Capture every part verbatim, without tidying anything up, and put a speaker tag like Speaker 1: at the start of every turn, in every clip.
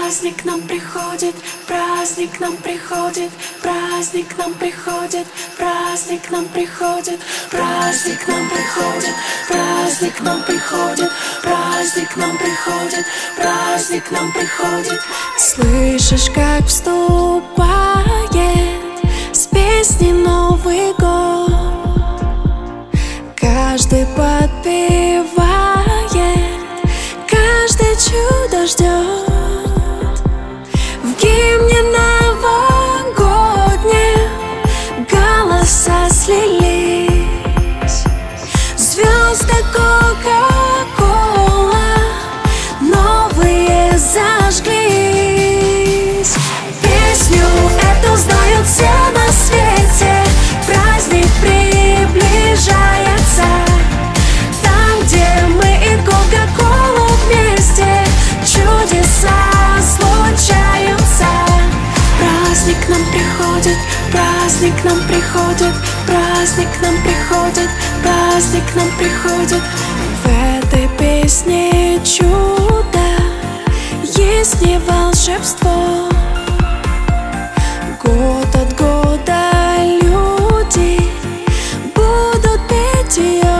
Speaker 1: Праздник к нам приходит, праздник к нам приходит, праздник к нам приходит, праздник к нам приходит, праздник к нам приходит, праздник к нам приходит, праздник к нам приходит, праздник к нам приходит. Слышишь, как вступает с песней Новый год, каждый подпевает, каждый чудо ждет. В гимне новогоднем голоса слились, звезды Кока-Кола новые зажглись. Песню эту знают все на свете, праздник приближается. Там, где мы и Кока-Кола вместе, чудеса случаются. Праздник к нам приходит, праздник к нам приходит, праздник к нам приходит, праздник к нам приходит. В этой песне чудо, есть не волшебство. Год от года люди будут петь ее.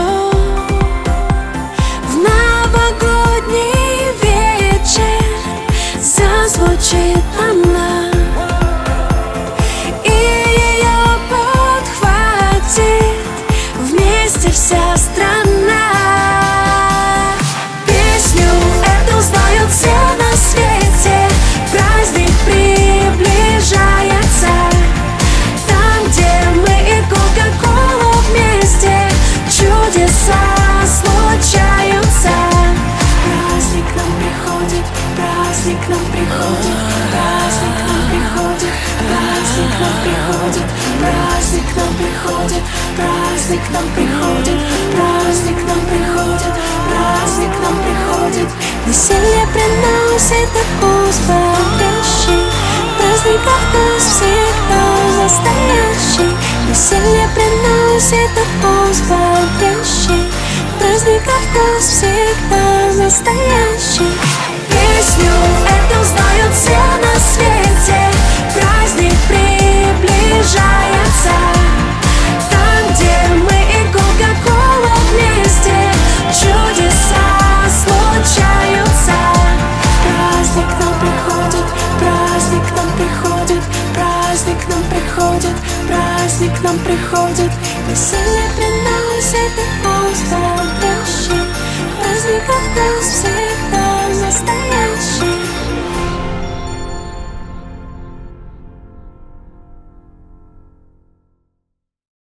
Speaker 1: В новогодний вечер зазвучит она, и ее подхватит вместе вся страна. Песню эту знают все на свете, праздник приближается. Там, где мы и Кока-Кола вместе, чудеса случаются. Праздник к нам приходит, праздник к нам приходит, праздник к нам приходит, праздник к нам приходит, праздник к нам приходит, праздник к нам приходит, праздник к нам приходит, праздник к нам приходит. Веселье приносит и вкус бодрящий, праздников вкус всегда настоящий. Веселье приносит и вкус бодрящий, праздников вкус всегда настоящий. Песню эту знают все на свете, праздник приближается. Там, где мы и Кока-Кола вместе, чудеса случаются. Праздник к нам приходит, праздник к нам приходит, праздник к нам приходит, праздник к нам приходит. Веселье приносит и вкус бодрящий, праздников вкус